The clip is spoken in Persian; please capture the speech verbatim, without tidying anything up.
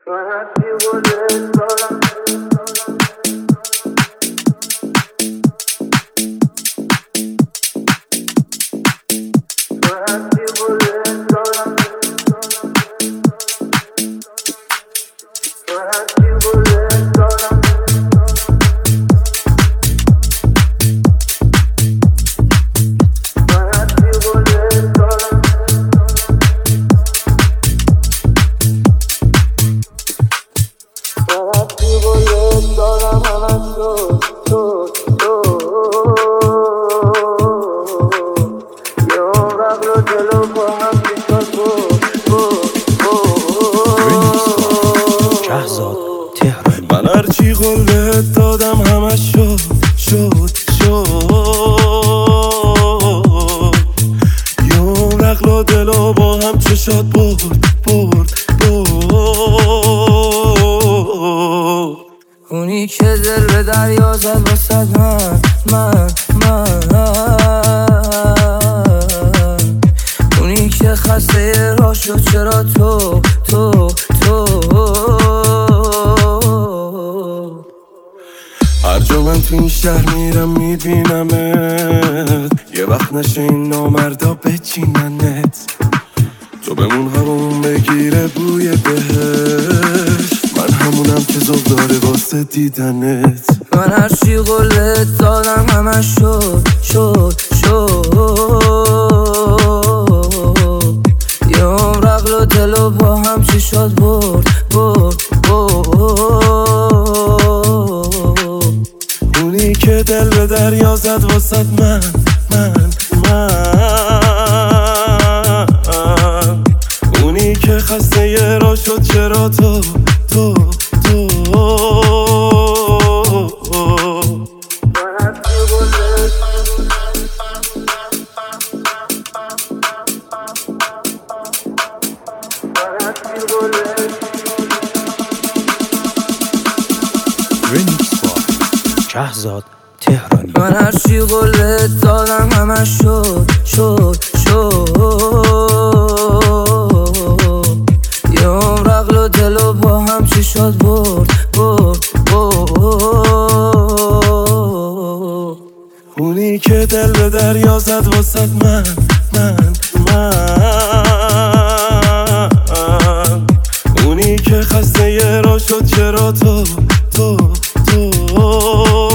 من هرچی قولت دادم همش شد شد شد یه عمر عقل و دل و با هم چشات برد برد برد اونی که دل به دریا زد واسد من من من اونی که خسته راه شد چرا تو تو تو هر جا من تو این شهر میرم میبینمت، یه وقت نشه این نامردا بچیننت، تو بمون همون بگیره بوی بهش، من همونم که ذوق داره واسه دیدنت. من هرچی قولت دادم همش شد شد شد یه عمر عقل و دل و با هم چی شد برد برد برد اونی که دل به دریا زد واسد من من من اونی که خسته یه را شد چرا تو تو تو شهزاد تهرانی. من هرچی قولت دادم همش شد شد شد یه عمر عقل و دل و با هم چی شد برد برد برد اونی که دل به دریا زد واسد من من من اونی که خسته یه را شد چرا تو تو تو